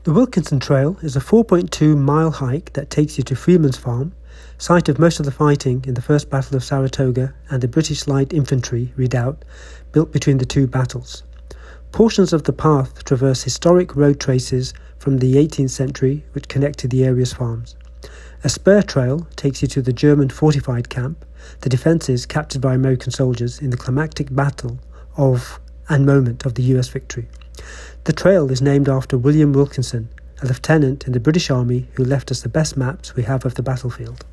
The Wilkinson Trail is a 4.2-mile hike that takes you to Freeman's Farm, site of most of the fighting in the First Battle of Saratoga and the British Light Infantry redoubt built between the two battles. Portions of the path traverse historic road traces from the 18th century which connect to the area's farms. A spur trail takes you to the German fortified camp, the defences captured by American soldiers in the climactic battle and moment of the US victory. The trail is named after William Wilkinson, a lieutenant in the British Army who left us the best maps we have of the battlefield.